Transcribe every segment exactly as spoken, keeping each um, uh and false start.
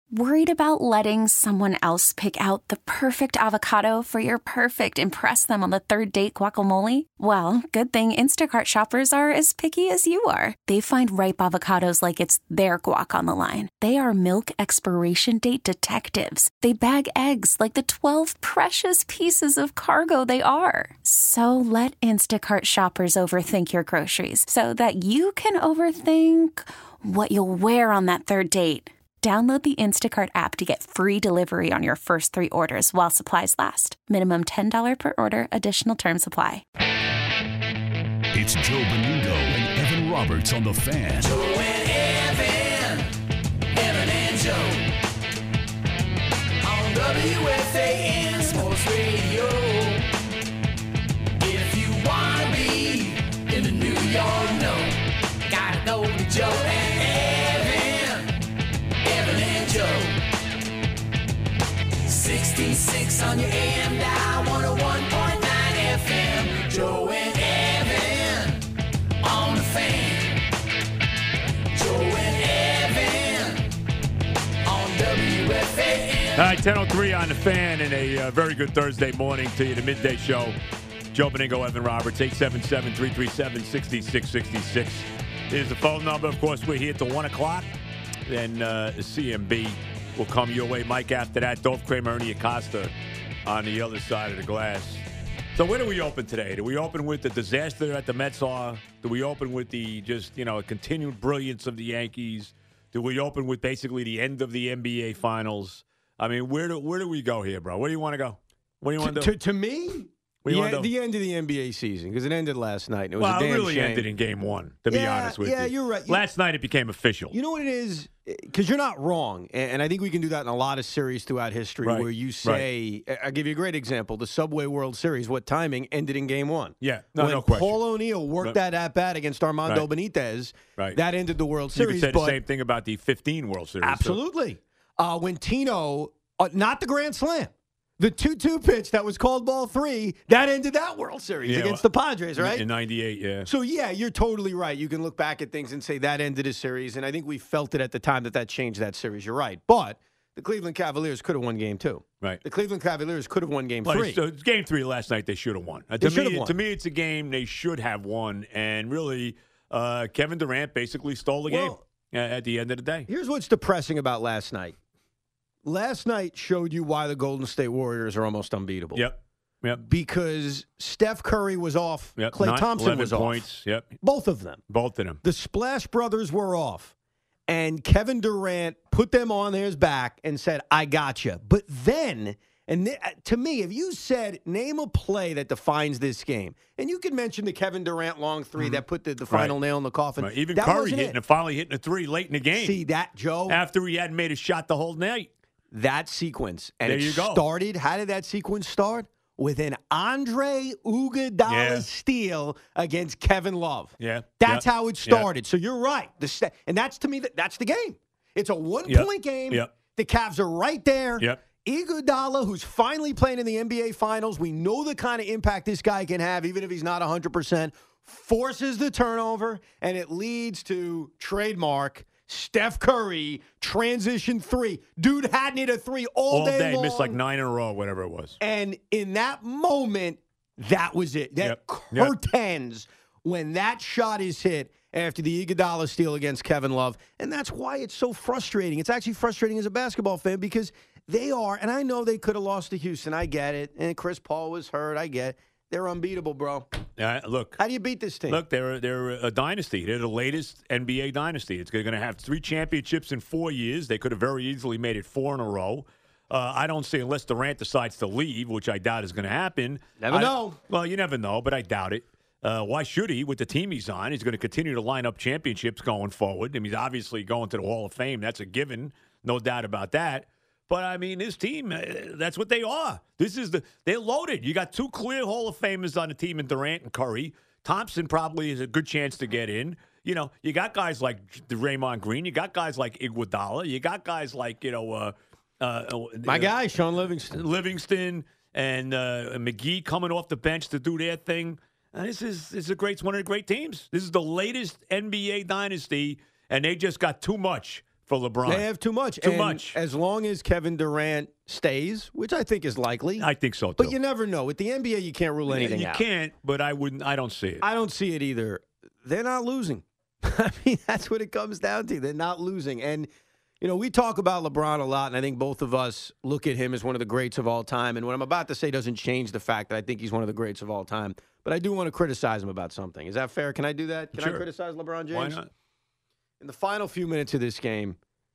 Worried about letting someone else pick out the perfect avocado for your perfect impress them on the third date guacamole? Well, good thing Instacart shoppers are as picky as you are. They find ripe avocados like it's their guac on the line. They are milk expiration date detectives. They bag eggs like the twelve precious pieces of cargo they are. So let Instacart shoppers overthink your groceries so that you can overthink what you'll wear on that third date. Download the Instacart app to get free delivery on your first three orders while supplies last. Minimum ten dollars per order. Additional terms apply. It's Joe Benigno and Evan Roberts on The Fan. Joe and Evan, Evan and Joe. On W F A N Sports Radio. If you want to be in the New York know, gotta go to Joe and Evan and Joe. sixty-six on your A M dial, one oh one point nine F M. Joe and Evan on The Fan. Joe and Evan on W F A N. All right, ten oh three on The Fan, and a uh, very good Thursday morning to you, the midday show. Joe Benigno, Evan Roberts, eight seven seven, three three seven, six six six six is the phone number. Of course, we're here till one o'clock. Then uh, C M B will come your way. Mike after that. Dove Kramer, Ernie Acosta on the other side of the glass. So where do we open today? Do we open with the disaster that the Mets are? Do we open with the just, you know, continued brilliance of the Yankees? Do we open with basically the end of the N B A Finals? I mean, where do where do we go here, bro? Where do you want to go? What do you want to do? To, to me, What do you the, wanna do? the end of the N B A season, because it ended last night. And it was Well, a damn it really shame. ended in game one, to be Yeah, honest with yeah, you. you're right. You- Last night it became official. You know what it is? Because you're not wrong. And, and I think we can do that in a lot of series throughout history Right, where you say, I'll give you a great example. The Subway World Series, what timing ended in game one. Yeah, no, when no question. Paul O'Neill worked Right. that at bat against Armando Right. Benitez, Right. that ended the World You Series. could say the but same thing about the fifteen World Series. too. Absolutely. Uh, when Tino, uh, not the Grand Slam, the two two pitch that was called ball three, that ended that World Series Yeah, against well, the Padres, right? In ninety-eight, yeah. So, yeah, you're totally right. You can look back at things and say that ended a series, and I think we felt it at the time that that changed that series. You're right. But the Cleveland Cavaliers could have won game two. Right. The Cleveland Cavaliers could have won game But three. it's, uh, game three last night, they should have won. Uh, They to should have me, won. To me, it's a game they should have won, and really, uh, Kevin Durant basically stole the Well, game uh, at the end of the day. Here's what's depressing about last night. Last night showed you why the Golden State Warriors are almost unbeatable. Yep. Yep. Because Steph Curry was off. Yep. Klay Nine- Thompson eleven was points. off. Yep. Both of them. Both of them. The Splash Brothers were off. And Kevin Durant put them on his back and said, I got you. But then, and th- to me, if you said, name a play that defines this game, and you could mention the Kevin Durant long three that put the, the final Right. nail in the coffin. Right. Even that Curry wasn't hitting it. it, finally hitting a three late in the game. See that, Joe? After he hadn't made a shot the whole night. That sequence. And There it you go. started, how did that sequence start? With an Andre Iguodala Yeah. steal against Kevin Love. Yeah. That's Yep. how it Yep. started. So you're right. The st- and that's, to me, that that's the game. It's a one-point Yep. game. Yep. The Cavs are right there. Yep. Iguodala, who's finally playing in the N B A Finals, we know the kind of impact this guy can have, even if he's not one hundred percent, forces the turnover, and it leads to trademark Steph Curry transition three. Dude hadn't hit a three all, All day, long. missed like nine in a row, whatever it was. And in that moment, that was it. That Yep. Yep. curtains when that shot is hit after the Iguodala steal against Kevin Love. And that's why it's so frustrating. It's actually frustrating as a basketball fan because they are, and I know they could have lost to Houston. I get it. And Chris Paul was hurt. I get it. They're unbeatable, bro. Uh, look. How do you beat this team? Look, they're they're a dynasty. They're the latest N B A dynasty. It's going to have three championships in four years. They could have very easily made it four in a row. Uh, I don't see, unless Durant decides to leave, which I doubt is going to happen. Never I- know. Well, you never know, but I doubt it. Uh, why should he? With the team he's on, he's going to continue to line up championships going forward. I mean, he's obviously going to the Hall of Fame. That's a given, no doubt about that. But, I mean, this team, uh, that's what they are. This is the they're loaded. You got two clear Hall of Famers on the team in Durant and Curry. Thompson probably is a good chance to get in. You know, you got guys like Draymond Green. You got guys like Iguodala. You got guys like, you know, uh, uh, My uh, guy, Sean Livingston. Livingston and uh, McGee coming off the bench to do their thing. And this is this is a great one of the great teams. This is the latest N B A dynasty, and they just got too much for LeBron. They have too much. Too And much. As long as Kevin Durant stays, which I think is likely. I think so, too. But you never know. With the N B A, you can't rule anything you out. can't, but I wouldn't. I don't see it. I don't see it either. They're not losing. I mean, that's what it comes down to. They're not losing. And, you know, we talk about LeBron a lot, and I think both of us look at him as one of the greats of all time. And what I'm about to say doesn't change the fact that I think he's one of the greats of all time. But I do want to criticize him about something. Is that fair? Can I do that? Can Sure. I criticize LeBron James? Why not? In the final few minutes of this game,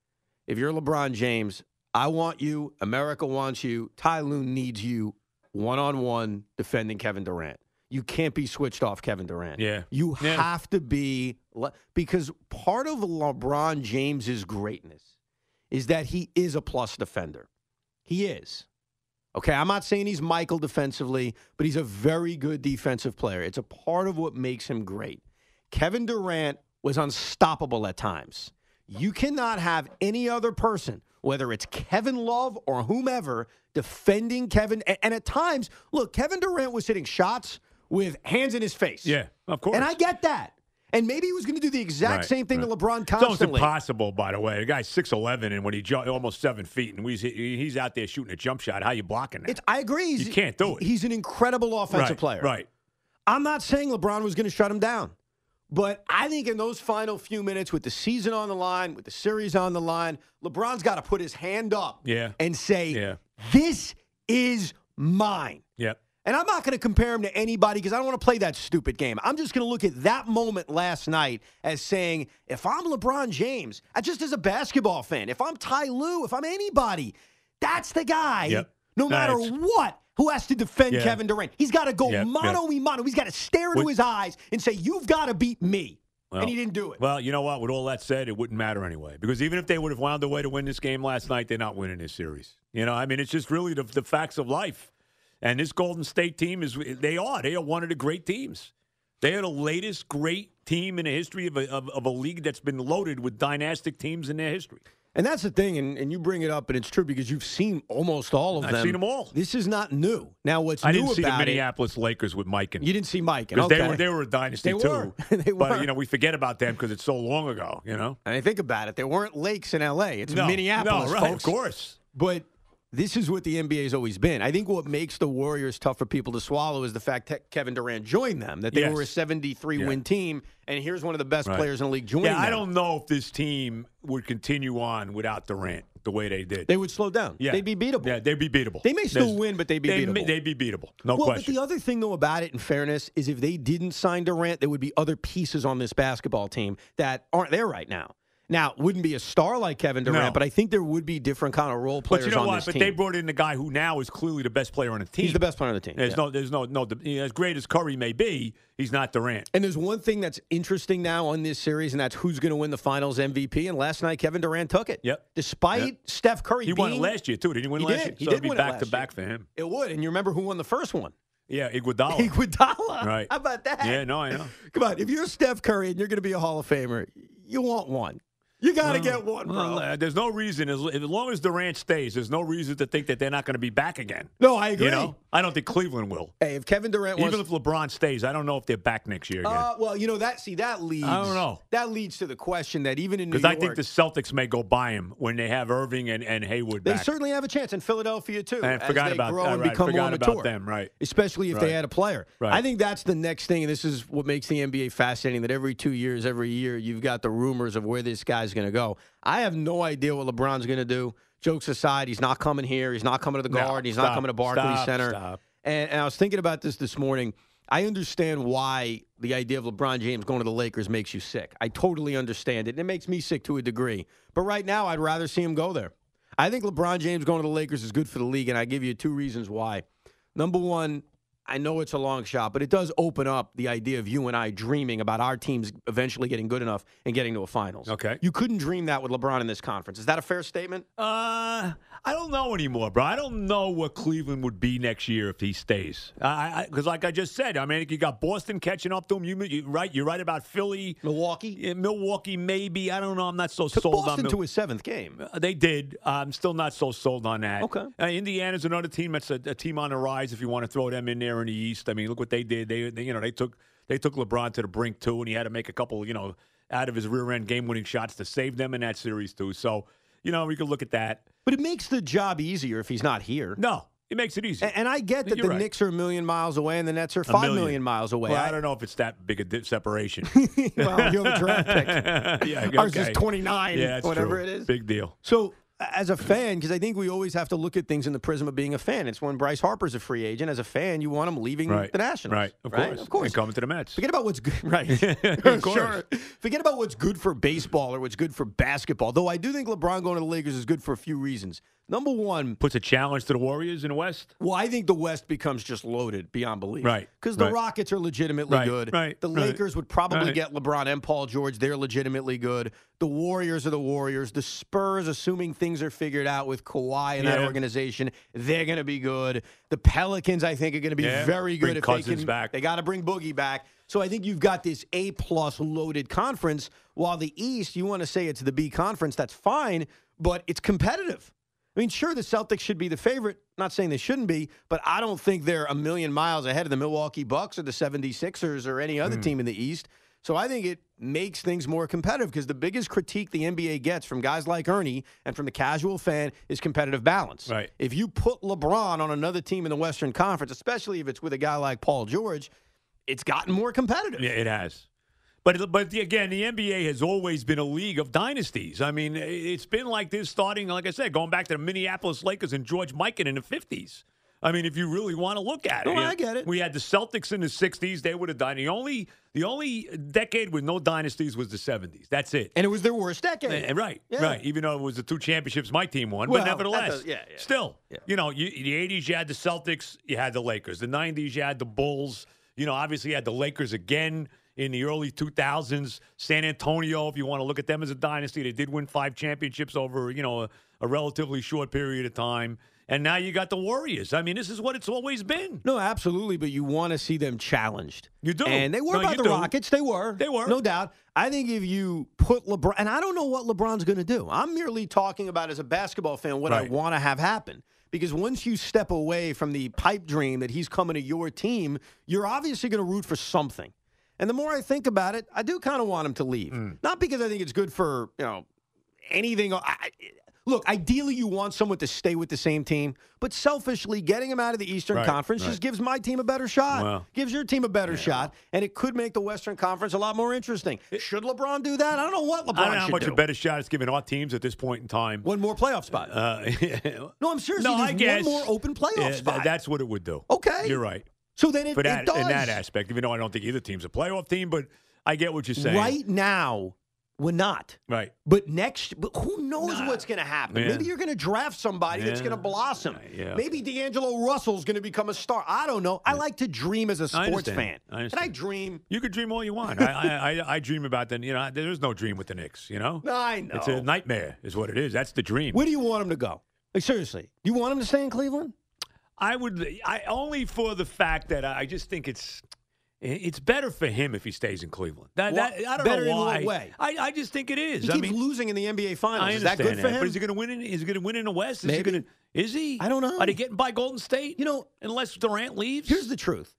if you're LeBron James, I want you, America wants you, Ty Lue needs you one-on-one defending Kevin Durant. You can't be switched off Kevin Durant. Yeah. You Yeah. have to be, because part of LeBron James's greatness is that he is a plus defender. He is. Okay, I'm not saying he's Michael defensively, but he's a very good defensive player. It's a part of what makes him great. Kevin Durant was unstoppable at times. You cannot have any other person, whether it's Kevin Love or whomever, defending Kevin. And, and at times, look, Kevin Durant was hitting shots with hands in his face. Yeah, of course. And I get that. And maybe he was going to do the exact Right, same thing right. to LeBron It's almost constantly. impossible, by the way. The guy's six eleven, and when he ju- almost seven feet, and he's he's out there shooting a jump shot. How you blocking that? It's, I agree. He's, You can't do it. He's an incredible offensive right, player. Right. I'm not saying LeBron was going to shut him down. But I think in those final few minutes with the season on the line, with the series on the line, LeBron's got to put his hand up Yeah. and say, Yeah. this is mine. Yep. And I'm not going to compare him to anybody because I don't want to play that stupid game. I'm just going to look at that moment last night as saying, if I'm LeBron James, I just as a basketball fan, if I'm Ty Lue, if I'm anybody, that's the guy, Yep. no matter Nice. what, who has to defend Yeah. Kevin Durant. He's got to go Yep, mano yep. a mano. He's got to stare into Would- his eyes and say, you've got to beat me. Well, and he didn't do it. Well, you know what? With all that said, it wouldn't matter anyway. Because even if they would have wound their way to win this game last night, they're not winning this series. You know, I mean, it's just really the, the facts of life. And this Golden State team is, they are. They are one of the great teams. They are the latest great team in the history of a, of, of a league that's been loaded with dynastic teams in their history. And that's the thing, and, and you bring it up, and it's true because you've seen almost all of I've them. seen them all. This is not new. Now, what's I new didn't see the about it? Minneapolis Lakers with Mike and You didn't see Mike. And because okay. they were they were a dynasty They too. were. They But were. you know we forget about them because it's so long ago. You know, And I think about it, there weren't lakes in L A. It's no, Minneapolis, no, right, folks. of course. But this is what the N B A has always been. I think what makes the Warriors tough for people to swallow is the fact that Kevin Durant joined them, that they Yes. were a seventy-three Yeah. win team, and here's one of the best Right. players in the league joining Yeah, I them. don't know if this team would continue on without Durant the way they did. They would slow down. yeah. They'd be beatable. Yeah, they'd be beatable. They may still There's- win, but they'd be they beatable. may- They'd be beatable. No well, question. but the other thing, though, about it, in fairness, is if they didn't sign Durant, there would be other pieces on this basketball team that aren't there right now. Now, wouldn't be a star like Kevin Durant, No. but I think there would be different kind of role But players you know on what? this But team. they brought in the guy who now is clearly the best player on the team. He's the best player on the team. There's yeah. no, there's no, no. you know, as great as Curry may be, he's not Durant. And there's one thing that's interesting now on this series, and that's who's going to win the Finals M V P. And last night, Kevin Durant took it. Yep. Despite Yep. Steph Curry He being, won it last year too. Did he win He last did. year? He so did it'd be win it back to last back year. for him. It would. And you remember who won the first one? Yeah, Iguodala. Iguodala. Right. How about that? Yeah, no, I know. Come on. If you're Steph Curry and you're going to be a Hall of Famer, you want one. You got to get one, bro. Well, uh, there's no reason, as, as long as Durant stays, there's no reason to think that they're not going to be back again. no, I agree. You know, I don't think Cleveland will. Hey, if Kevin Durant wants Even if LeBron stays, I don't know if they're back next year again. Uh, well, you know that. See, that leads. I don't know. That leads to the question that even in New Because York, I think the Celtics may go buy him when they have Irving and, and Hayward they back. certainly have a chance in Philadelphia too. I as forgot they about grow that. and Right. become Forgot more about mature. them. Right. Especially if Right. they had a player. Right. I think that's the next thing, and this is what makes the N B A fascinating. That every two years, every year, you've got the rumors of where this guy's going to go. I have no idea what LeBron's going to do. Jokes aside, he's not coming here. He's not coming to the No, Garden. He's stop, not coming to Barclays stop, Center. stop. And, and I was thinking about this this morning. I understand why the idea of LeBron James going to the Lakers makes you sick. I totally understand it, and it makes me sick to a degree. But right now, I'd rather see him go there. I think LeBron James going to the Lakers is good for the league, and I give you two reasons why. Number one, I know it's a long shot, but it does open up the idea of you and I dreaming about our teams eventually getting good enough and getting to a finals. Okay. You couldn't dream that with LeBron in this conference. Is that a fair statement? Uh, I don't know anymore, bro. I don't know what Cleveland would be next year if he stays. I, because like I just said, I mean, you got Boston catching up to him. You, you right? You're right about Philly, Milwaukee? Yeah, Milwaukee, maybe. I don't know. I'm not so Took sold Boston on to Mil- his seventh game. Uh, They did. I'm still not so sold on that. Okay. Uh, Indiana's another team that's a, a team on the rise. If you want to throw them in there in the East, I mean, look what they did. They, they, you know, they took they took LeBron to the brink too, and he had to make a couple, you know, out of his rear end game winning shots to save them in that series too. So you know we could look at that. But it makes the job easier if he's not here. No. It makes it easy. And, and I get that You're the right. Knicks are a million miles away and the Nets are five million. million miles away. Well, I, I don't know if it's that big a di- separation. well, you have a draft pick. yeah, okay. Ours is twenty-nine, yeah, that's whatever true. it is. Big deal. So, as a fan, because I think we always have to look at things in the prism of being a fan. It's when Bryce Harper's a free agent. As a fan, you want him leaving Right. the Nationals. Right, of right? course. Of course. And coming to the Mets. Forget about what's good. Right. Of course. Sure. Forget about what's good for baseball or what's good for basketball. Though I do think LeBron going to the Lakers is good for a few reasons. Number one, Puts a challenge to the Warriors in the West. well, I think the West becomes just loaded beyond belief. Right, Because the right. Rockets are legitimately Right, good. right, The right, Lakers would probably right. get LeBron and Paul George. They're legitimately good. The Warriors are the Warriors. The Spurs, assuming things are figured out with Kawhi and that Yeah. organization, they're going to be good. The Pelicans, I think, are going to be Yeah, very bring good if Cousins they can. back. They got to bring Boogie back. So I think you've got this A-plus loaded conference, while the East, you want to say it's the B conference, that's fine, but it's competitive. I mean, sure, the Celtics should be the favorite. Not saying they shouldn't be, but I don't think they're a million miles ahead of the Milwaukee Bucks or the seventy-sixers or any other Mm. team in the East. So I think it makes things more competitive because the biggest critique the N B A gets from guys like Ernie and from the casual fan is competitive balance. Right. If you put LeBron on another team in the Western Conference, especially if it's with a guy like Paul George, it's gotten more competitive. Yeah, it has. But but the, again, the N B A has always been a league of dynasties. I mean, it's been like this starting, like I said, going back to the Minneapolis Lakers and George Mikan in the fifties. I mean, if you really want to look at it. No, you know, I get it. We had the Celtics in the sixties. They would have done. The only, the only decade with no dynasties was the seventies. That's it. And it was their worst decade. Uh, Right, Yeah. right. Even though it was the two championships my team won, Well, but that nevertheless, does- yeah, yeah. still, Yeah. you know, you, the eighties you had the Celtics, you had the Lakers. The nineties you had the Bulls. You know, obviously you had the Lakers again in the early two thousands. San Antonio, if you want to look at them as a dynasty, they did win five championships over, you know, a, a relatively short period of time. And now you got the Warriors. I mean, this is what it's always been. No, absolutely, but you want to see them challenged. You do. And they were No, by you the do. Rockets. They were. They were. No doubt. I think if you put LeBron, and I don't know what LeBron's going to do. I'm merely talking about, as a basketball fan, what I Right. want to have happen. Because once you step away from the pipe dream that he's coming to your team, you're obviously going to root for something. And the more I think about it, I do kind of want him to leave. Mm. Not because I think it's good for, you know, anything. I, I- look, ideally you want someone to stay with the same team, but selfishly getting him out of the Eastern Right, Conference right. just gives my team a better shot. Well. gives your team a better shot, and it could make the Western Conference a lot more interesting. Should LeBron do that? I don't know what LeBron I don't know how should much do. a better shot it's giving our teams at this point in time. One more playoff spot. Uh, no, I'm serious. no, There's I guess. one more open playoff Yeah, th- spot. That's what it would do. Okay. You're right. so then it, For that, it does. in that aspect, even though I don't think either team's a playoff team, but I get what you're saying. Right now, we're not. Right. But next, but who knows Nah. what's going to happen? Yeah. Maybe you're going to draft somebody that's Yeah. going to blossom. Yeah. Maybe D'Angelo Russell's going to become a star. I don't know. I like to dream as a I sports understand. fan. I and understand. I dream. You could dream all you want. I, I, I, I dream about that. You know, there's no dream with the Knicks. You know, I know. it's a nightmare, is what it is. That's the dream. Where do you want him to go? Like, seriously, you want him to stay in Cleveland? I would, I only for the fact that I just think it's. It's better for him if he stays in Cleveland. That, Wha- that, I don't better know in why. what way? I, I just think it is. He I keeps mean, losing in the N B A Finals. I Is that understand good for him? But is he going to win? In, is he going to win in the West? Is Maybe. He gonna, is he? I don't know. Are they getting by Golden State? You know, unless Durant leaves. here's the truth.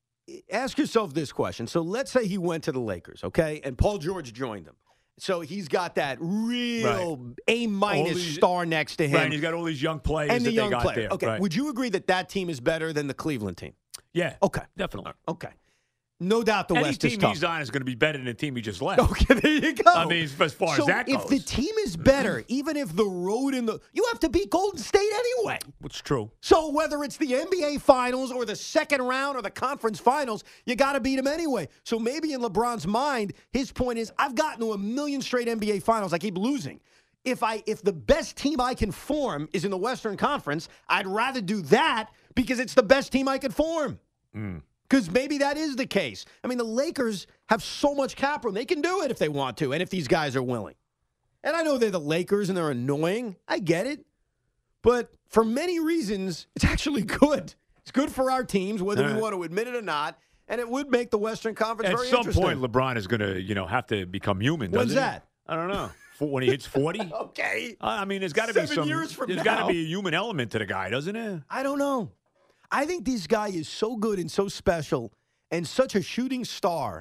Ask yourself this question. So let's say he went to the Lakers, okay, and Paul George joined them. So he's got that real A minus All these- star next to him. Right, and he's got all these young players and the that young they got player. there. Okay, right. would you agree that that team is better than the Cleveland team? Yeah. Okay, Definitely. okay. No doubt the Any West team is tough. he's on is going to be better than the team he just left. Okay, there you go. I mean, as far as so that if the goes. team is better, even if the road in the you have to beat Golden State anyway. Which is true. So whether it's the N B A Finals or the second round or the conference finals, you got to beat them anyway. So maybe in LeBron's mind, his point is, I've gotten to a million straight N B A Finals. I keep losing. If I if the best team I can form is in the Western Conference, I'd rather do that because it's the best team I could form. Because maybe that is the case. I mean, the Lakers have so much cap room. They can do it if they want to and if these guys are willing. And I know they're the Lakers and they're annoying. I get it. But for many reasons, it's actually good. It's good for our teams, whether All we right. want to admit it or not. And it would make the Western Conference At very some interesting. point, LeBron is going to, you know, have to become human. When's doesn't he? that? I don't know. For- When he hits forty. Okay. I mean, there's got to be Seven some. years from there's got to now. be a human element to the guy, doesn't it? I don't know. I think this guy is so good and so special and such a shooting star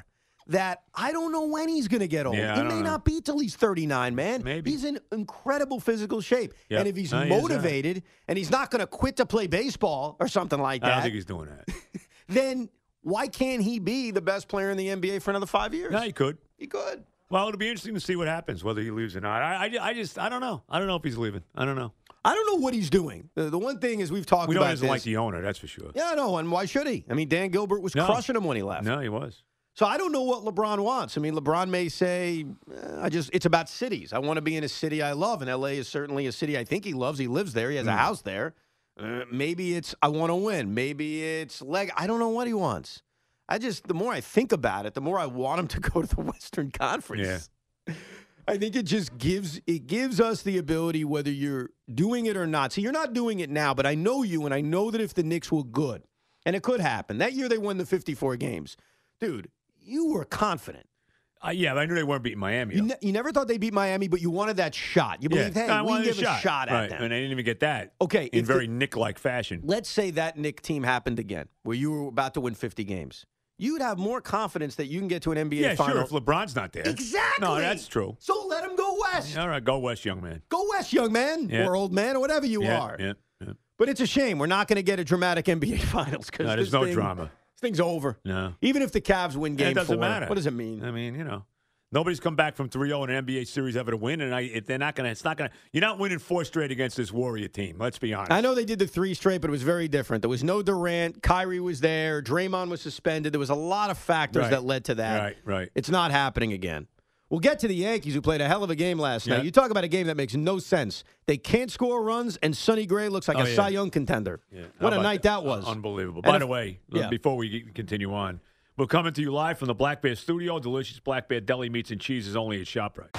that I don't know when he's going to get old. Yeah, I he don't may know. not be till he's thirty-nine, man. Maybe. He's in incredible physical shape. Yep. And if he's No, he is, uh, motivated and he's not going to quit to play baseball or something like I that, don't think he's doing that. then why can't he be the best player in the N B A for another five years? No, he could. He could. Well, it'll be interesting to see what happens, whether he leaves or not. I, I, I just, I don't know. I don't know if he's leaving. I don't know. I don't know what he's doing. The, the one thing is we've talked We know about he doesn't this. like the owner, that's for sure. Yeah, I know, and why should he? I mean, Dan Gilbert was No. crushing him when he left. No, he was. So I don't know what LeBron wants. I mean, LeBron may say, eh, "I just it's about cities. I want to be in a city I love, and L A is certainly a city I think he loves. He lives there. He has a house there. Uh, maybe it's I want to win. Maybe it's leg. I don't know what he wants. I just the more I think about it, the more I want him to go to the Western Conference. Yeah. I think it just gives it gives us the ability, whether you're doing it or not. See, you're not doing it now, but I know you, and I know that if the Knicks were good, and it could happen. That year they won the fifty-four games, dude. You were confident. Uh, yeah, but I knew they weren't beating Miami. You, ne- you never thought they beat Miami, but you wanted that shot. You believed, yeah. hey, No, I we wanted can give a a shot at right. them. And they didn't even get that. Okay, in if the- very Nick-like fashion. Let's say that Knick team happened again, where you were about to win fifty games. You'd have more confidence that you can get to an N B A Yeah, final. sure, if LeBron's not there. Exactly. No, that's true. So let him go west. All right, go west, young man. Go west, young man, Yeah. or old man, or whatever you yeah, are. Yeah, yeah. But it's a shame we're not going to get a dramatic N B A finals because No, there's this no thing- drama. This thing's over. No. Even if the Cavs win Yeah, game it doesn't four, matter. what does it mean? I mean, you know. Nobody's come back from three oh in an N B A series ever to win, and I, if they're not going to. It's not going to. You're not winning four straight against this Warrior team. Let's be honest. I know they did the three straight, but it was very different. There was no Durant. Kyrie was there. Draymond was suspended. There was a lot of factors Right. that led to that. Right, right. It's not happening again. We'll get to the Yankees, who played a hell of a game last Yeah. night. You talk about a game that makes no sense. They can't score runs, and Sonny Gray looks like Oh, a yeah. Cy Young contender. Yeah. How What a about night that was. Unbelievable. And By if- the way, yeah. before we get- continue on, we're coming to you live from the Black Bear Studio. Delicious Black Bear deli meats and cheese is only at ShopRite.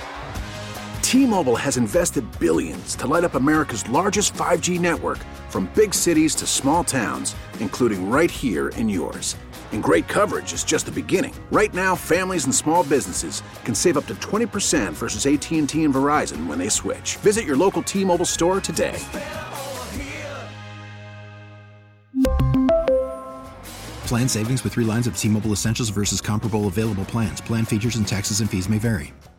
T-Mobile has invested billions to light up America's largest five G network, from big cities to small towns, including right here in yours. And great coverage is just the beginning. Right now, families and small businesses can save up to twenty percent versus A T and T and Verizon when they switch. Visit your local T-Mobile store today. Plan savings with three lines of T-Mobile Essentials versus comparable available plans. Plan features and taxes and fees may vary.